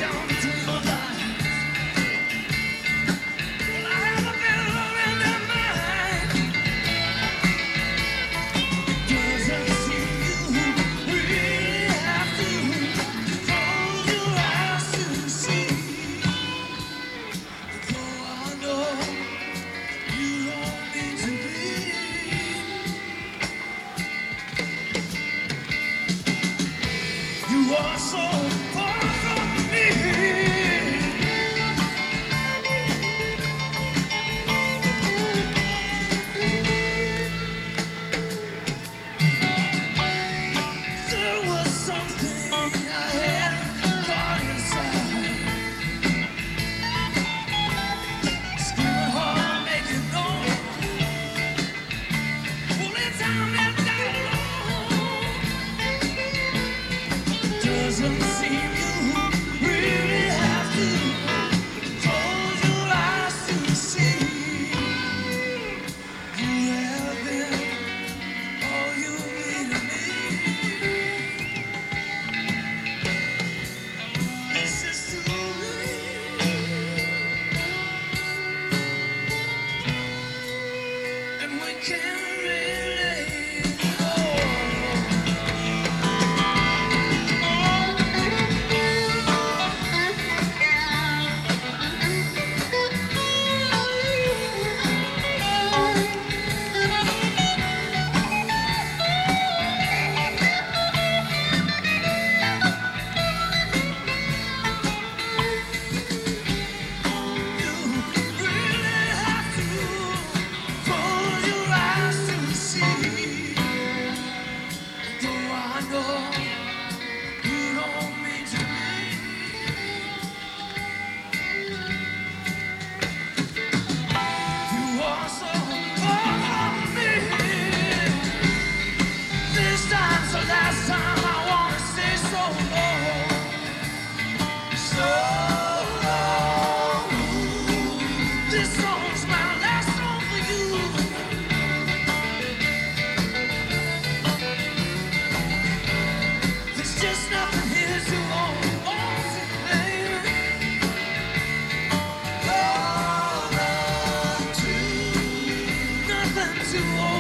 You are so far from me. There was something I had caught inside. Screaming hard, making noise. Pulling time and down. Doesn't seem you really have to close your eyes to see. You have been all you need to me. This is too late, and we can't relate. Just nothing here to hold on to, baby. Hold on to, nothing to hold.